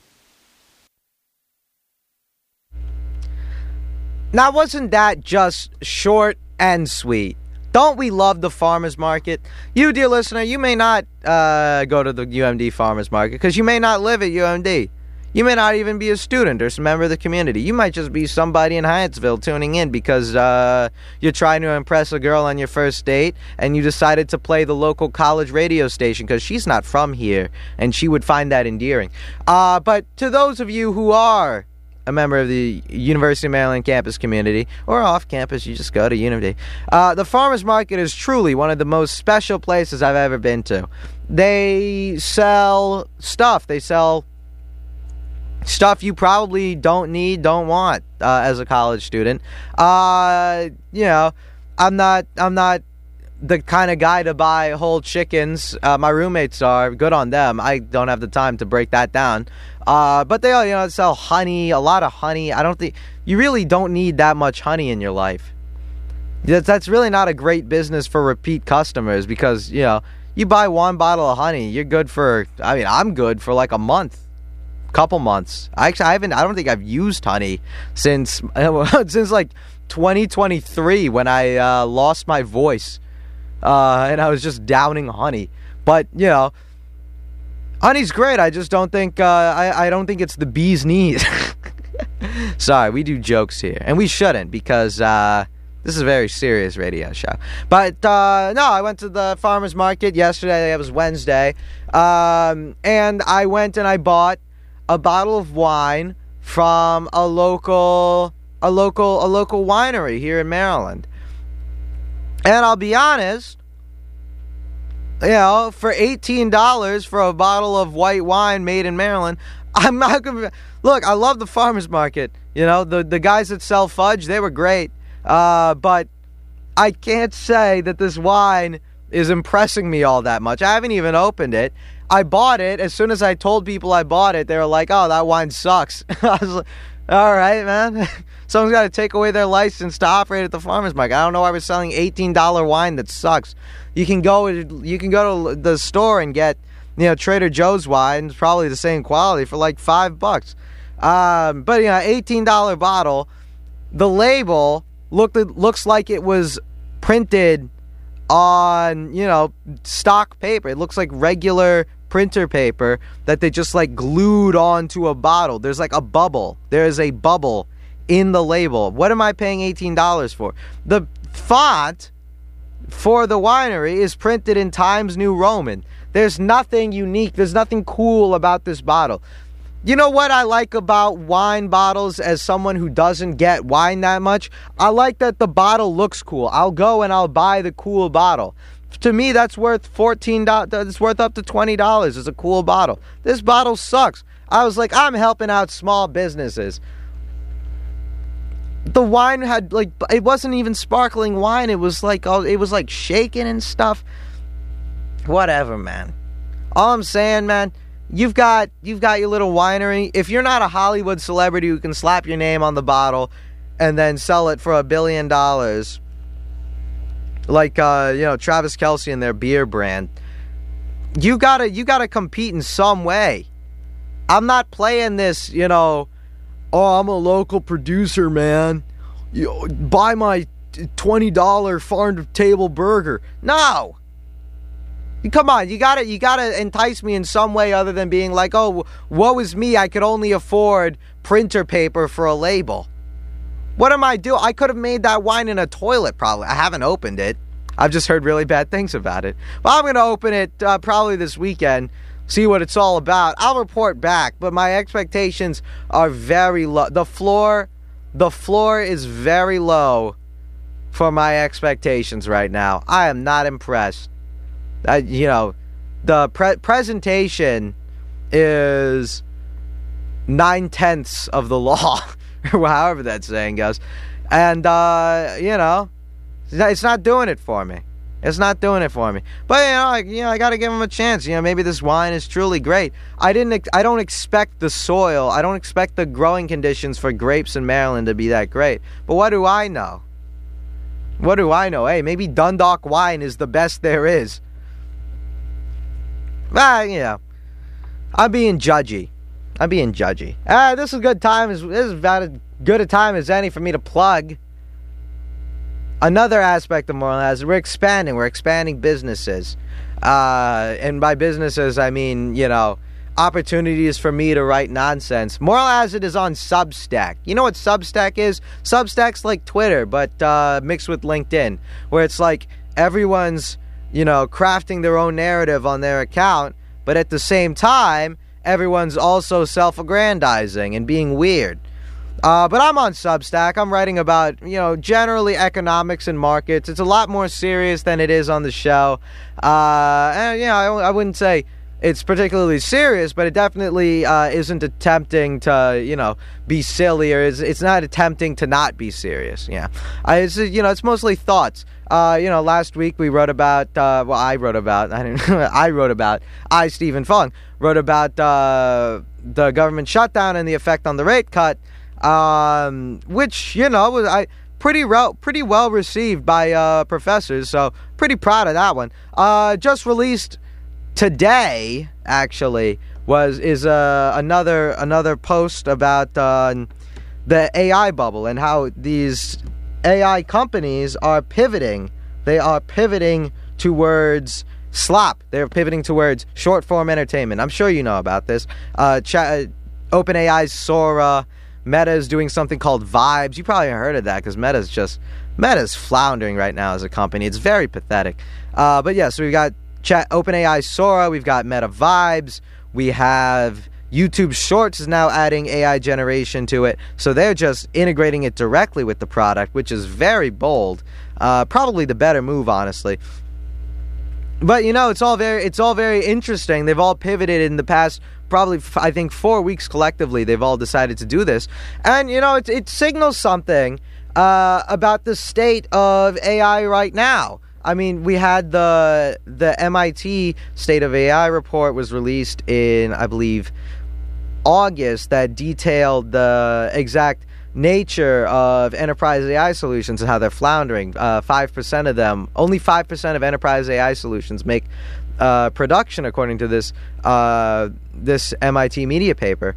Now, wasn't that just short and sweet? Don't we love the farmers market? You, dear listener, you may not uh, go to the U M D farmers market because you may not live at U M D. You may not even be a student or some member of the community. You might just be somebody in Hyattsville tuning in because uh, you're trying to impress a girl on your first date and you decided to play the local college radio station because she's not from here and she would find that endearing. Uh, but to those of you who are a member of the University of Maryland campus community, or off campus, you just go to U M D. Uh, the farmers market is truly one of the most special places I've ever been to. They sell stuff. They sell stuff you probably don't need, don't want uh, as a college student. Uh, you know, I'm not, I'm not the kind of guy to buy whole chickens. Uh, my roommates are. Good on them. I don't have the time to break that down. Uh, but they all, you know, sell honey, a lot of honey. I don't think, you really don't need that much honey in your life. That's, that's really not a great business for repeat customers because, you know, you buy one bottle of honey, you're good for, I mean, I'm good for like a month, couple months. I actually, I haven't, I don't think I've used honey since, since like twenty twenty-three when I uh, lost my voice. uh, and I was just downing honey. But you know, honey's great. I just don't think uh, I I don't think it's the bee's knees. Sorry, we do jokes here, and we shouldn't because uh, this is a very serious radio show. But uh, no, I went to the farmer's market yesterday. It was Wednesday, um, and I went and I bought a bottle of wine from a local, a local, a local winery here in Maryland. And I'll be honest, you know, for eighteen dollars for a bottle of white wine made in Maryland, I'm not gonna look. I love the farmers market. You know, the the guys that sell fudge, they were great. Uh, but I can't say that this wine is impressing me all that much. I haven't even opened it. I bought it. As soon as I told people I bought it, they were like, "Oh, that wine sucks." I was like, "All right, man. Someone's got to take away their license to operate at the farmers market. I don't know why we're selling eighteen dollars wine that sucks. You can go, you can go to the store and get, you know, Trader Joe's wine. It's probably the same quality for like five bucks. Um, but you know, eighteen dollars bottle. The label looked looks like it was printed on, you know, stock paper. It looks like regular printer paper that they just like glued onto a bottle. There's like a bubble. There is a bubble in the label. What am I paying eighteen dollars for? The font for the winery is printed in Times New Roman. There's nothing unique. There's nothing cool about this bottle. You know what I like about wine bottles as someone who doesn't get wine that much? I like that the bottle looks cool. I'll go and I'll buy the cool bottle. To me, that's worth fourteen dollars. It's worth up to twenty dollars. It's a cool bottle. This bottle sucks. I was like, I'm helping out small businesses. The wine had, like, it wasn't even sparkling wine. It was like, oh, it was like shaken and stuff. Whatever, man. All I'm saying, man, you've got you've got your little winery. If you're not a Hollywood celebrity who can slap your name on the bottle and then sell it for a billion dollars, like uh, you know, Travis Kelce and their beer brand, you gotta you gotta compete in some way. I'm not playing this, you know. Oh, I'm a local producer, man. You know, buy my twenty dollars farm-to-table burger. No. Come on, you gotta you gotta entice me in some way other than being like, oh, woe is me, I could only afford printer paper for a label. What am I doing? I could have made that wine in a toilet, probably. I haven't opened it. I've just heard really bad things about it. But I'm going to open it uh, probably this weekend, see what it's all about. I'll report back, but my expectations are very low. The floor, the floor is very low for my expectations right now. I am not impressed. I, you know, the pre- presentation is nine-tenths of the law, or however that saying goes. And, uh, you know, it's not doing it for me. It's not doing it for me. But, you know, I, you know, I got to give them a chance. You know, maybe this wine is truly great. I didn't. I don't expect the soil. I don't expect the growing conditions for grapes in Maryland to be that great. But what do I know? What do I know? Hey, maybe Dundalk wine is the best there is. Well, you know, I'm being judgy. I'm being judgy. Ah, this is a good time. This is about as good a time as any for me to plug another aspect of Moral Hazard. We're expanding. We're expanding businesses. Uh, and by businesses, I mean, you know, opportunities for me to write nonsense. Moral Hazard is on Substack. You know what Substack is? Substack's like Twitter, but uh, mixed with LinkedIn, where it's like everyone's, you know, crafting their own narrative on their account, but at the same time, everyone's also self-aggrandizing and being weird. Uh, but I'm on Substack. I'm writing about, you know, generally economics and markets. It's a lot more serious than it is on the show. Uh, and, you know, I, I wouldn't say it's particularly serious, but it definitely uh, isn't attempting to, you know, be silly, or it's, it's not attempting to not be serious. Yeah, I, it's, you know, it's mostly thoughts. Uh, you know, last week we wrote about, uh, well, I wrote about, I didn't, I wrote about, I, Stephen Fung, wrote about uh, the government shutdown and the effect on the rate cut, um, which, you know, was I pretty re- pretty well received by uh, professors, so pretty proud of that one. Uh, just released today, actually, was is uh, another another post about uh, the A I bubble and how these A I companies are pivoting. They are pivoting towards slop. They're pivoting towards short-form entertainment. I'm sure you know about this. Uh, Ch- OpenAI's Sora. Meta is doing something called Vibes. You probably heard of that because Meta's just Meta's floundering right now as a company. It's very pathetic. Uh, but yeah, so we've got Ch- OpenAI Sora. We've got Meta Vibes. We have YouTube Shorts is now adding A I generation to it. So they're just integrating it directly with the product, which is very bold. Uh, probably the better move, honestly. But you know, it's all very it's all very interesting. They've all pivoted in the past probably, I think, four weeks collectively. They've all decided to do this. And, you know, it, it signals something uh, about the state of A I right now. I mean, we had the the M I T State of A I report was released in, I believe, August, that detailed the exact nature of enterprise A I solutions and how they're floundering. Uh, five percent of them, only five percent of enterprise A I solutions make uh, production, according to this uh, this M I T media paper.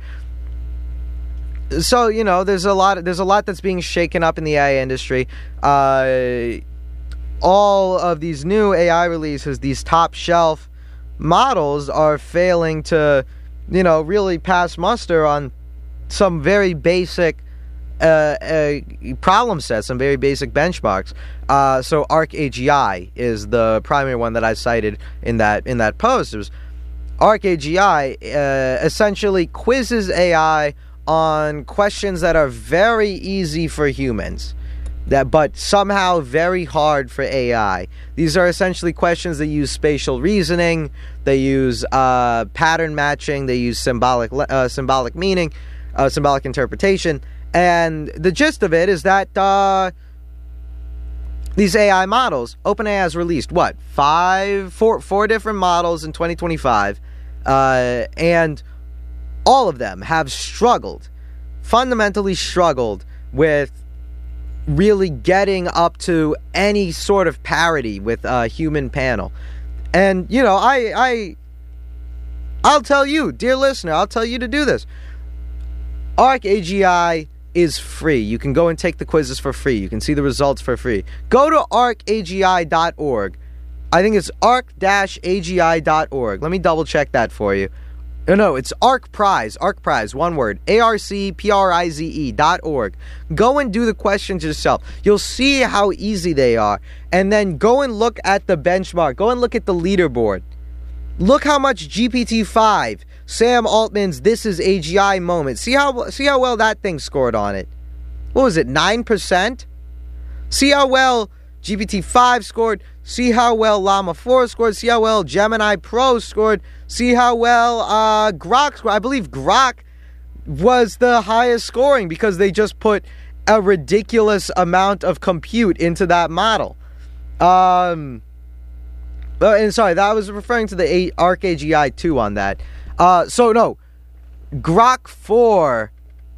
So, you know, there's a lot there's a lot that's being shaken up in the A I industry. Uh, all of these new A I releases, these top shelf models, are failing to, you know, really pass muster on some very basic uh, uh, problem sets, some very basic benchmarks. Uh, so ArcAGI is the primary one that I cited in that in that post. It was ArcAGI uh, essentially quizzes A I on questions that are very easy for humans, that but somehow very hard for A I. These are essentially questions that use spatial reasoning, they use uh, pattern matching, they use symbolic uh, symbolic meaning, uh, symbolic interpretation, and the gist of it is that uh, these A I models, OpenAI has released what five, four, four different models in twenty twenty-five, uh, and all of them have struggled, fundamentally struggled with really getting up to any sort of parity with a human panel. And, you know, I, I, I'll tell you, dear listener, I'll tell you to do this. ArcAGI is free. You can go and take the quizzes for free. You can see the results for free. Go to arc A G I dot org. I think it's arc dash A G I dot org. Let me double check that for you. No, no, it's ArcPrize, ArcPrize, one word, A R C P R I Z E dot org. Go and do the questions yourself. You'll see how easy they are. And then go and look at the benchmark. Go and look at the leaderboard. Look how much G P T five, Sam Altman's This Is A G I moment. See how, see how well that thing scored on it. What was it, nine percent? See how well G P T five scored. See how well Llama four scored. See how well Gemini Pro scored. See how well uh, Grok scored. I believe Grok was the highest scoring because they just put a ridiculous amount of compute into that model. Um, and sorry, that I was referring to the ArcAGI two on that. Uh, so no, Grok four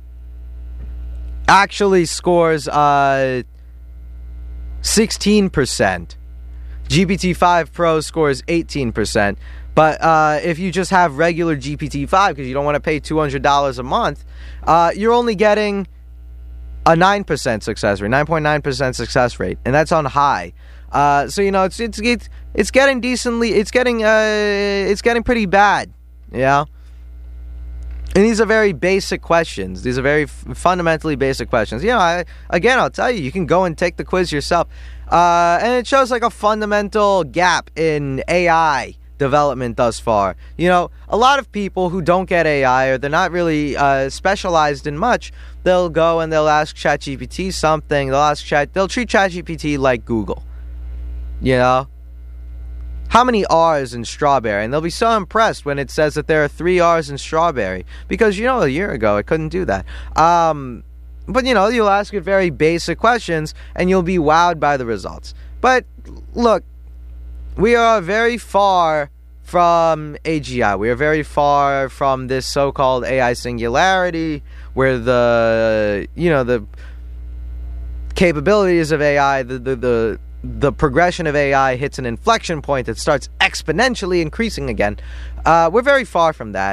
actually scores uh, sixteen percent. G P T five Pro scores eighteen percent. But uh, if you just have regular G P T five, because you don't want to pay two hundred dollars a month, uh, you're only getting a nine percent success rate, nine point nine percent success rate, and that's on high. Uh, so, you know, it's it's it's, it's getting decently, it's getting uh, it's getting pretty bad, yeah? And these are very basic questions. These are very f- fundamentally basic questions. You know, I, again, I'll tell you, you can go and take the quiz yourself. Uh, and it shows like a fundamental gap in A I development thus far. You know, a lot of people who don't get A I, or they're not really uh, specialized in much, they'll go and they'll ask ChatGPT something. They'll ask Chat. They'll treat ChatGPT like Google. You know, how many R's in strawberry? And they'll be so impressed when it says that there are three R's in strawberry, because, you know, a year ago it couldn't do that. Um, but, you know, you'll ask it very basic questions and you'll be wowed by the results. But look, we are very far from A G I. We are very far from this so-called A I singularity, where the, you know, the capabilities of A I, the the the, the progression of A I hits an inflection point that starts exponentially increasing again. Uh, we're very far from that.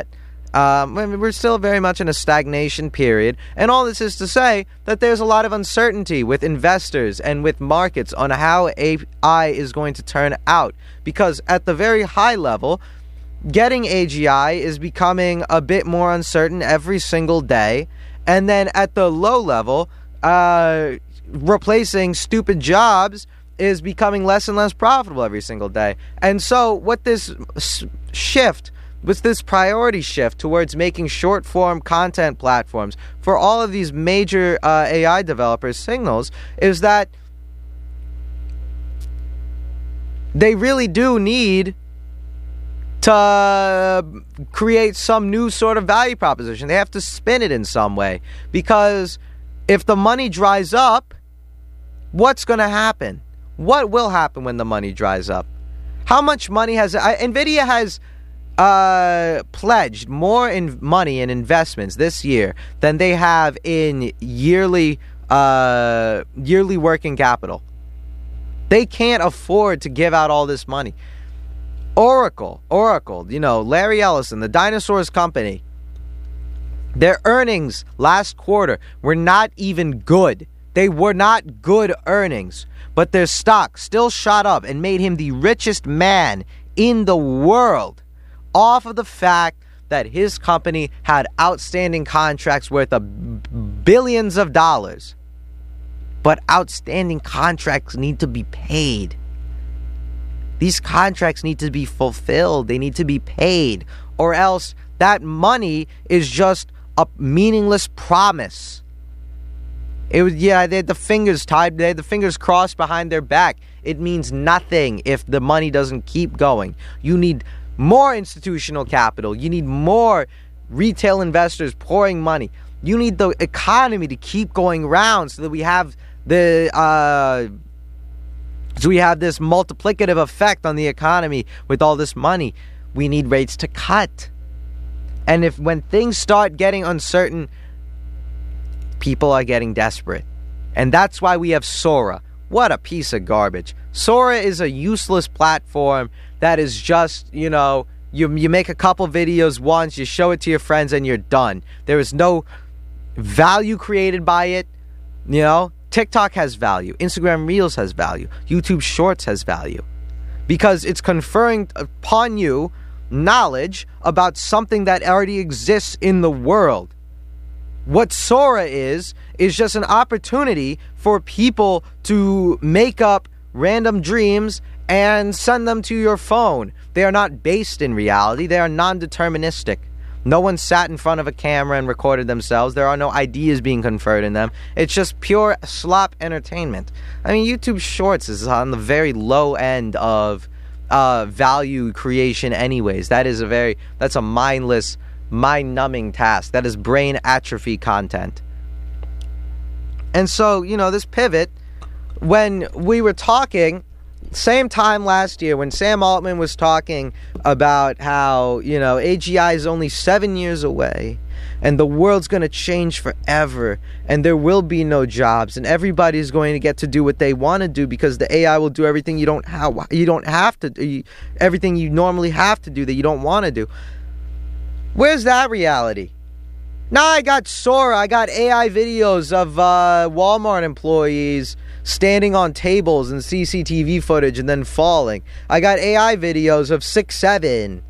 Um, I mean, we're still very much in a stagnation period, and all this is to say that there's a lot of uncertainty with investors and with markets on how A I is going to turn out, because at the very high level, getting A G I is becoming a bit more uncertain every single day, and then at the low level, uh, replacing stupid jobs is becoming less and less profitable every single day. And so what this shift with this priority shift towards making short-form content platforms for all of these major uh, A I developers signals is that they really do need to create some new sort of value proposition. They have to spin it in some way, because if the money dries up, what's going to happen? What will happen when the money dries up? How much money has... Uh, NVIDIA has... Uh, pledged more in money in investments this year than they have in yearly uh, yearly working capital. They can't afford to give out all this money. Oracle, Oracle, you know, Larry Ellison, the dinosaurs company, their earnings last quarter were not even good. They were not good earnings, but their stock still shot up and made him the richest man in the world, off of the fact that his company had outstanding contracts worth of billions of dollars. But outstanding contracts need to be paid. These contracts need to be fulfilled. They need to be paid. Or else that money is just a meaningless promise. It was, yeah, they had the fingers tied, they had the fingers crossed behind their back. It means nothing if the money doesn't keep going. You need more institutional capital. You need more retail investors pouring money. You need the economy to keep going round so that we have the uh, so we have this multiplicative effect on the economy with all this money. We need rates to cut. And if when things start getting uncertain, people are getting desperate. And that's why we have Sora. What a piece of garbage. Sora is a useless platform that is just, you know, you you make a couple videos once, you show it to your friends, and you're done. There is no value created by it. You know, TikTok has value. Instagram Reels has value. YouTube Shorts has value. Because it's conferring upon you knowledge about something that already exists in the world. What Sora is, is just an opportunity for people to make up random dreams and send them to your phone. They are not based in reality. They are non-deterministic. No one sat in front of a camera and recorded themselves. There are no ideas being conferred in them. It's just pure slop entertainment. I mean, YouTube Shorts is on the very low end of uh, value creation anyways. That is a very, that's a mindless, mind-numbing task. That is brain atrophy content. And so, you know, this pivot, when we were talking, same time last year when Sam Altman was talking about how, you know, A G I is only seven years away and the world's going to change forever and there will be no jobs and everybody's going to get to do what they want to do because the A I will do everything you don't have, you don't have to do, everything you normally have to do that you don't want to do. Where's that reality? Now I got Sora, I got A I videos of uh, Walmart employees standing on tables and C C T V footage and then falling. I got A I videos of six seven.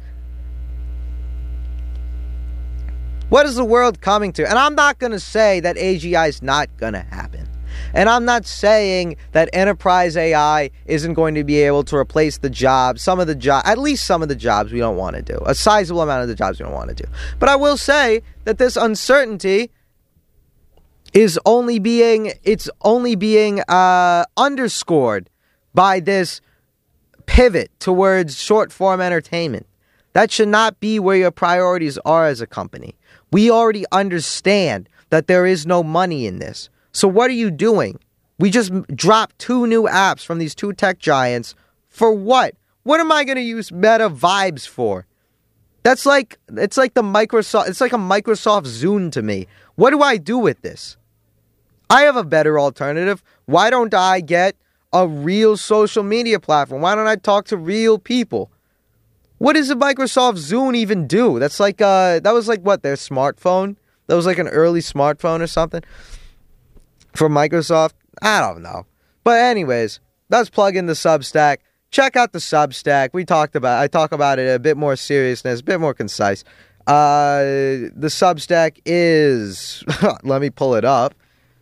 What is the world coming to? And I'm not going to say that A G I is not going to happen. And I'm not saying that enterprise A I isn't going to be able to replace the jobs, some of the jobs, at least some of the jobs we don't want to do. A sizable amount of the jobs we don't want to do. But I will say that this uncertainty is only being, it's only being uh, underscored by this pivot towards short-form entertainment. That should not be where your priorities are as a company. We already understand that there is no money in this. So what are you doing? We just dropped two new apps from these two tech giants. For what? What am I going to use Meta Vibes for? That's like, it's like the Microsoft, it's like a Microsoft Zune to me. What do I do with this? I have a better alternative. Why don't I get a real social media platform? Why don't I talk to real people? What does the Microsoft Zune even do? That's like, uh, that was like, what, their smartphone? That was like an early smartphone or something from Microsoft? I don't know. But anyways, let's plug in the Substack. Check out the Substack. We talked about, I talk about it a bit more seriousness, a bit more concise. Uh, the Substack is, let me pull it up,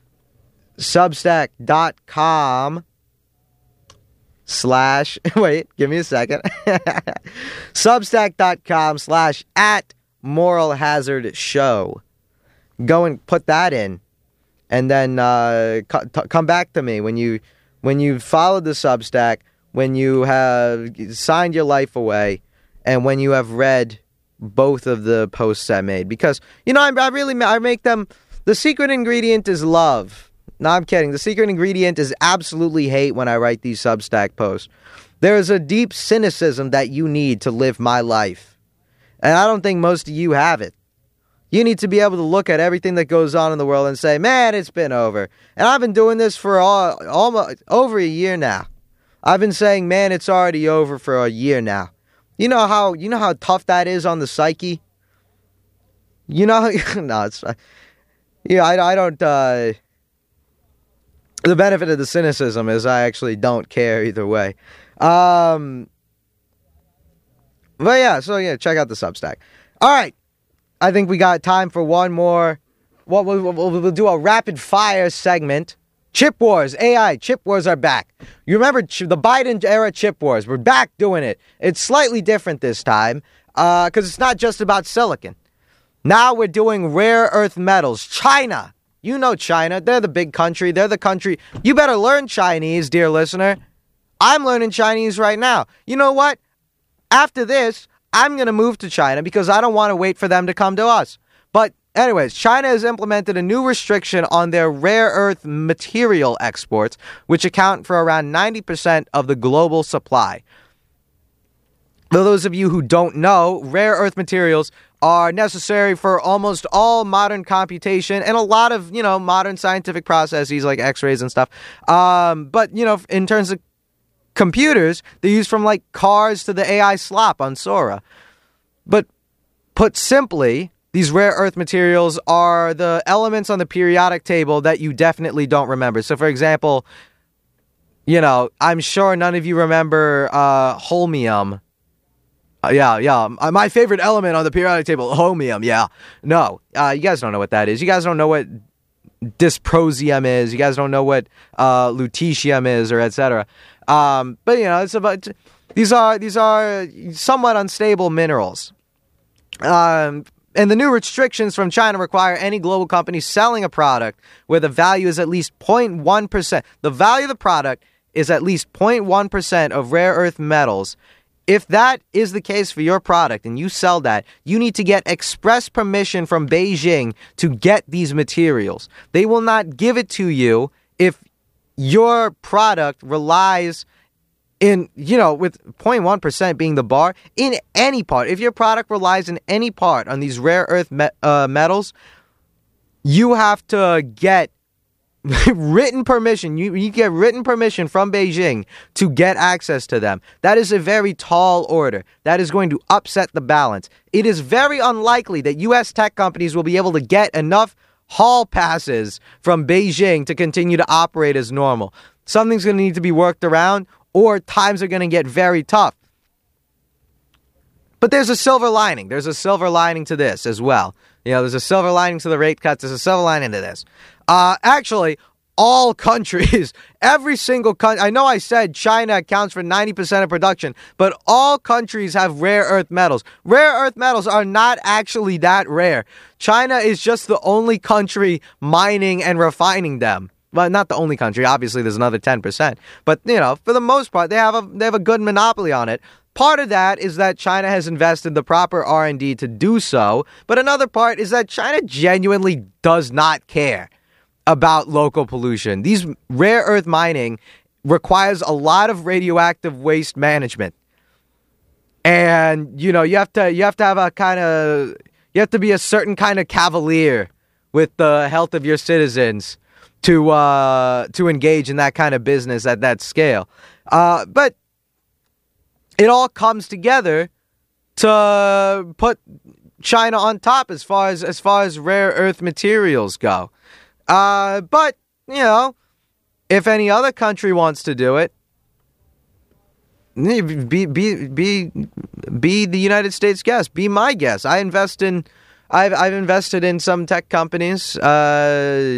substack.com slash, wait, give me a second, substack.com slash at Moral Hazard Show. Go and put that in, and then uh, co- t- come back to me when you when you've followed the Substack, when you have signed your life away, and when you have read both of the posts I made. Because, you know, I, I really I make them, the secret ingredient is love. No, I'm kidding. The secret ingredient is absolutely hate when I write these Substack posts. There is a deep cynicism that you need to live my life. And I don't think most of you have it. You need to be able to look at everything that goes on in the world and say, man, it's been over. And I've been doing this for all, almost over a year now. I've been saying, man, it's already over for a year now. You know how you know how tough that is on the psyche? You know, no, it's, yeah, I, I don't, uh, the benefit of the cynicism is I actually don't care either way. Um, but yeah, so yeah, check out the Substack. All right. I think we got time for one more. Well, we'll, we'll, we'll do a rapid fire segment. Chip wars, A I, chip wars are back. You remember ch- the Biden era chip wars? We're back doing it. It's slightly different this time because uh, it's not just about silicon. Now we're doing rare earth metals. China. You know China. They're the big country. They're the country. You better learn Chinese, dear listener. I'm learning Chinese right now. You know what? After this, I'm going to move to China because I don't want to wait for them to come to us. But anyways, China has implemented a new restriction on their rare earth material exports, which account for around ninety percent of the global supply. For those of you who don't know, rare earth materials are necessary for almost all modern computation and a lot of, you know, modern scientific processes like x-rays and stuff. Um, but, you know, in terms of computers, they're used from like cars to the A I slop on Sora. But put simply, these rare earth materials are the elements on the periodic table that you definitely don't remember. So, for example, you know, I'm sure none of you remember uh, holmium. Uh, yeah, yeah. My favorite element on the periodic table, holmium. Yeah. No, uh, you guys don't know what that is. You guys don't know what dysprosium is. You guys don't know what uh, lutetium is, or et cetera. Um, but you know, it's about these are these are somewhat unstable minerals. Um, and the new restrictions from China require any global company selling a product where the value is at least zero point one percent. The value of the product is at least zero point one percent of rare earth metals. If that is the case for your product and you sell that, you need to get express permission from Beijing to get these materials. They will not give it to you if your product relies in, you know, with zero point one percent being the bar, in any part. If your product relies in any part on these rare earth me- uh, metals, you have to get written permission. You, you get written permission from Beijing to get access to them. That is a very tall order. That is going to upset the balance. It is very unlikely that U S tech companies will be able to get enough hall passes from Beijing to continue to operate as normal. Something's going to need to be worked around, or times are going to get very tough. But there's a silver lining. There's a silver lining to this as well. You know, there's a silver lining to the rate cuts. There's a silver lining to this. Uh, actually, all countries, every single country, I know I said China accounts for ninety percent of production, but all countries have rare earth metals. Rare earth metals are not actually that rare. China is just the only country mining and refining them. Well, not the only country. Obviously, there's another ten percent. But, you know, for the most part, they have a they have a good monopoly on it. Part of that is that China has invested the proper R and D to do so. But another part is that China genuinely does not care about local pollution. These rare earth mining requires a lot of radioactive waste management. And, you know, you have to you have to have a kind of you have to be a certain kind of cavalier with the health of your citizens to uh, to engage in that kind of business at that scale. Uh, but it all comes together to put China on top as far as as far as rare earth materials go. Uh, but, you know, if any other country wants to do it, be be be be the United States guest. Be my guest. I invest in, I've I've invested in some tech companies. Uh,